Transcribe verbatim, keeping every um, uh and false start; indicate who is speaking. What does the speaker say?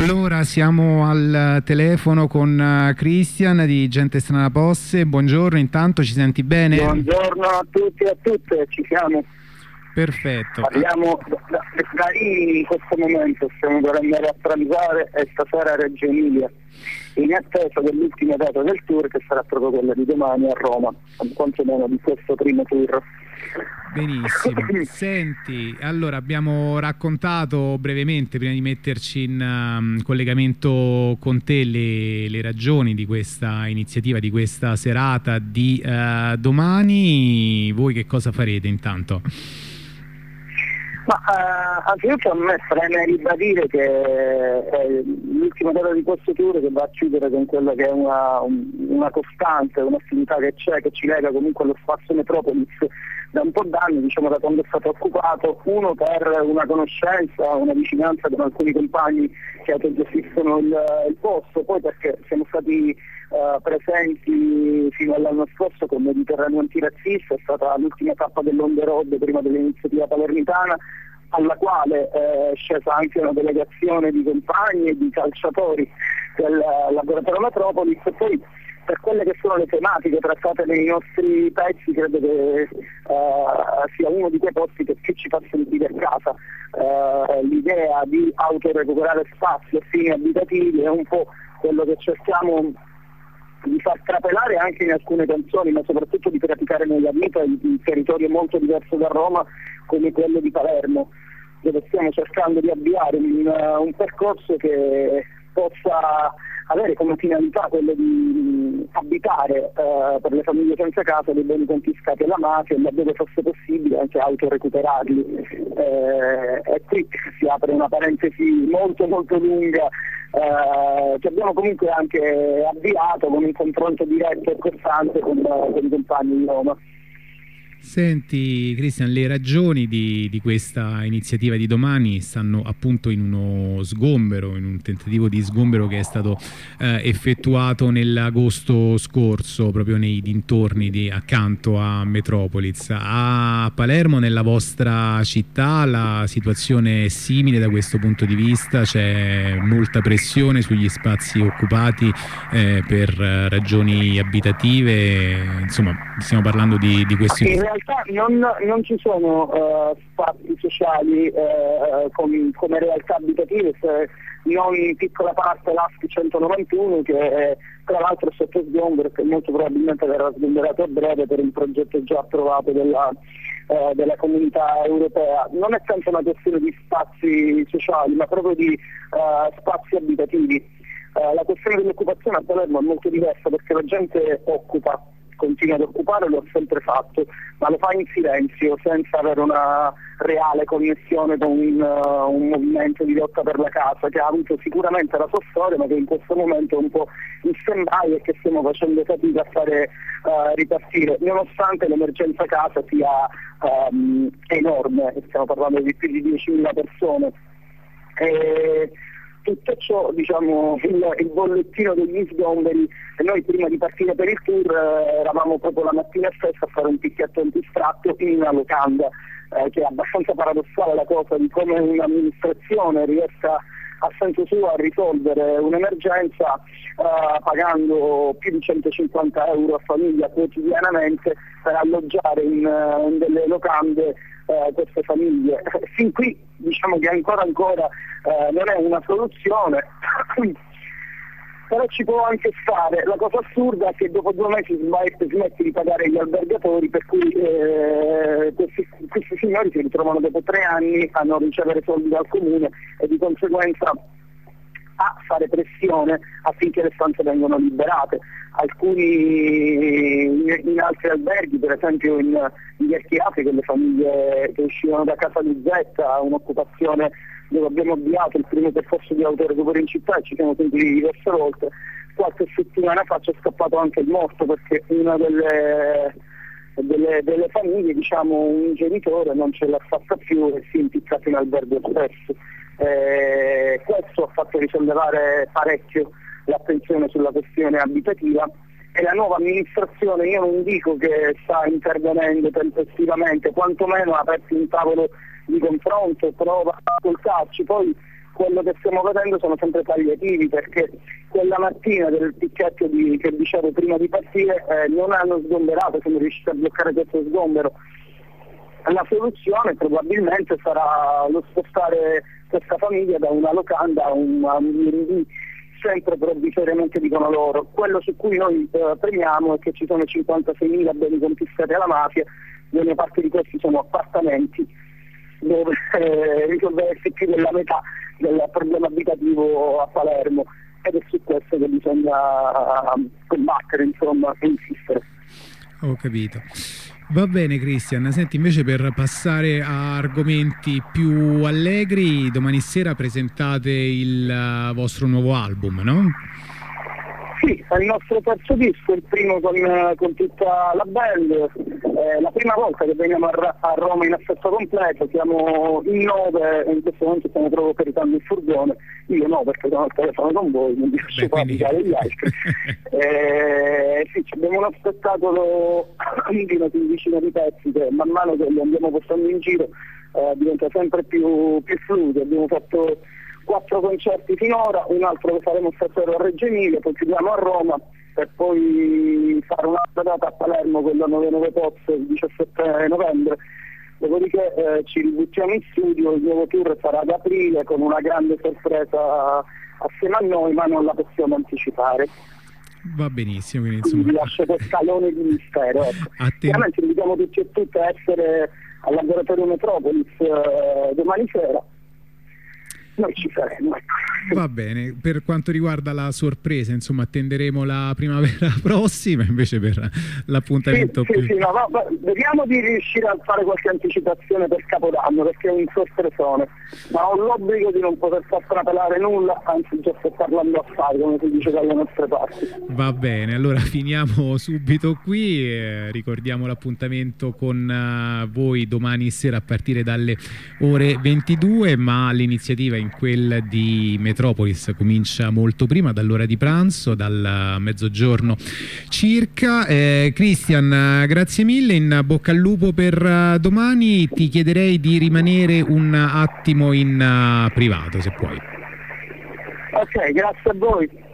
Speaker 1: Allora siamo al telefono con Christian di Gente Strana Posse. Buongiorno, intanto ci senti bene?
Speaker 2: Buongiorno a tutti e a tutte, ci siamo.
Speaker 1: Perfetto.
Speaker 2: Parliamo da, da, da Rimini in questo momento, stiamo per andare a pranzare e stasera a Reggio Emilia, in attesa dell'ultima data del tour che sarà proprio quella di domani a Roma, quantomeno di questo primo tour.
Speaker 1: Benissimo. Senti, allora abbiamo raccontato brevemente, prima di metterci in um, collegamento con te, le, le ragioni di questa iniziativa, di questa serata di uh, domani. Voi che cosa farete intanto?
Speaker 2: Ma uh, anzitutto a me preme ribadire che è l'ultima data di questo tour che va a chiudere con quella che è una, un, una costante, un'attività che c'è, che ci lega comunque allo spazio Metropolis da un po' d'anni, diciamo da quando è stato occupato, uno per una conoscenza, una vicinanza con alcuni compagni che autogestiscono il, il posto, poi perché siamo stati uh, presenti fino all'anno scorso con Mediterraneo Antirazzista, è stata l'ultima tappa dell'On the Road prima dell'iniziativa palermitana, alla quale è eh, scesa anche una delegazione di compagni e di calciatori del laboratorio Metropolis, e poi per quelle che sono le tematiche trattate nei nostri pezzi credo che uh, sia uno di quei posti che più ci fa sentire a casa. Uh, l'idea di autorecuperare spazio a fini abitativi è un po' quello che cerchiamo di far trapelare anche in alcune canzoni, ma soprattutto di praticare nella vita in un territorio molto diverso da Roma come quello di Palermo, dove stiamo cercando di avviare un, un percorso che possa avere come finalità quello di abitare eh, per le famiglie senza casa dei beni confiscati alla mafia e laddove fosse possibile anche autorecuperarli. Eh, e qui si apre una parentesi molto molto lunga eh, che abbiamo comunque anche avviato con un confronto diretto e costante con, con i compagni di Roma.
Speaker 1: Senti Christian, le ragioni di, di questa iniziativa di domani stanno appunto in uno sgombero, in un tentativo di sgombero che è stato eh, effettuato nell'agosto scorso, proprio nei dintorni di, accanto a Metropolis. A Palermo, nella vostra città, la situazione è simile da questo punto di vista? C'è molta pressione sugli spazi occupati eh, per ragioni abitative? Insomma, stiamo parlando di, di questi...
Speaker 2: In realtà non, non ci sono uh, spazi sociali uh, come, come realtà abitative, se non in piccola parte l'A S P centonovantuno, che è, tra l'altro è sotto sgombero, che molto probabilmente verrà sgomberato a breve per un progetto già approvato della, uh, della comunità europea. Non è tanto una questione di spazi sociali, ma proprio di uh, spazi abitativi. Uh, la questione dell'occupazione a Palermo è molto diversa perché la gente occupa, continua ad occupare, lo ha sempre fatto, ma lo fa in silenzio, senza avere una reale connessione con un, uh, un movimento di lotta per la casa che ha avuto sicuramente la sua storia, ma che in questo momento è un po' in stand-by e che stiamo facendo fatica a fare uh, ripartire, nonostante l'emergenza casa sia um, enorme, stiamo parlando di più di diecimila persone. E tutto ciò, diciamo, il, il bollettino degli sgomberi, e noi prima di partire per il tour eh, eravamo proprio la mattina stessa a fare un picchietto antistratto in una locanda, eh, che è abbastanza paradossale la cosa di come un'amministrazione riesca a senso suo a risolvere un'emergenza eh, pagando più di centocinquanta euro a famiglia quotidianamente per alloggiare in, in delle locande Uh, queste famiglie. Fin qui diciamo che ancora ancora uh, non è una soluzione, però ci può anche stare. La cosa assurda è che dopo due mesi smetti di pagare gli albergatori, per cui eh, questi, questi signori si ritrovano dopo tre anni a non ricevere soldi dal comune e di conseguenza a fare pressione affinché le stanze vengano liberate. Alcuni in altri alberghi, per esempio in, in Chiafi, con le famiglie che uscivano da casa di Zetta, un'occupazione dove abbiamo avviato il primo percorso di autorecupero in città e ci siamo sentiti diverse volte. Qualche settimana fa c'è scappato anche il morto perché una delle, delle, delle famiglie, diciamo un genitore, non ce l'ha fatta più e si è impiccato in albergo stesso. Eh, questo ha fatto risollevare parecchio l'attenzione sulla questione abitativa e la nuova amministrazione, io non dico che sta intervenendo tempestivamente, quantomeno ha aperto un tavolo di confronto, prova a ascoltarci, poi quello che stiamo vedendo sono sempre palliativi, perché quella mattina del picchetto di, che dicevo prima di partire eh, non hanno sgomberato, sono riusciti a bloccare questo sgombero. La soluzione probabilmente sarà lo spostare questa famiglia da una locanda a un B and B, sempre provvisoriamente dicono loro. Quello su cui noi eh, premiamo è che ci sono cinquantaseimila beni confiscati alla mafia, buona parte di questi sono appartamenti dove eh, risolversi più della metà del problema abitativo a Palermo, ed è su questo che bisogna combattere, insomma, e insistere.
Speaker 1: Ho capito. Va bene Christian, senti, invece per passare a argomenti più allegri, domani sera presentate il uh, vostro nuovo album, no?
Speaker 2: Sì, è il nostro terzo disco, il primo con, con tutta la band, eh, la prima volta che veniamo a, a Roma in assetto completo, siamo in nove e in questo momento stiamo proprio caricando il furgone, io no perché sono al telefono con voi, non vi lascio parlare gli altri. eh, sì, abbiamo uno spettacolo di una quindicina di pezzi che man mano che li andiamo portando in giro eh, diventa sempre più, più fluido. Abbiamo fatto quattro concerti finora, un altro che faremo stasera a Reggio Emilia, poi chiudiamo a Roma per poi fare un'altra data a Palermo, quella nove nove Pozzo, il diciassette novembre. Dopodiché eh, ci ributtiamo in studio, il nuovo tour sarà ad aprile con una grande sorpresa assieme a noi, ma non la possiamo anticipare.
Speaker 1: Va benissimo, quindi
Speaker 2: insomma vi
Speaker 1: insomma...
Speaker 2: lascio quel scalone di mistero. Ecco. Chiaramente invitiamo tutti e tutte a essere al Laboratorio Metropolis eh, domani sera. Noi ci saremo, ecco.
Speaker 1: Va bene, per quanto riguarda la sorpresa, insomma, attenderemo la primavera prossima, invece per l'appuntamento
Speaker 2: sì,
Speaker 1: più...
Speaker 2: Sì, sì, no, va, va, vediamo di riuscire a fare qualche anticipazione per Capodanno, perché è un sorpresone, ma ho l'obbligo di non poter far trapelare nulla, anzi già sto parlando a fare, come si dice dalle nostre parti.
Speaker 1: Va bene, allora finiamo subito qui, eh, ricordiamo l'appuntamento con uh, voi domani sera a partire dalle ore ventidue, ma l'iniziativa in quella di Metropolis comincia molto prima, dall'ora di pranzo, dal mezzogiorno circa. eh, Christian, grazie mille, in bocca al lupo per uh, domani. Ti chiederei di rimanere un attimo in uh, privato, se puoi.
Speaker 2: Ok, grazie a voi.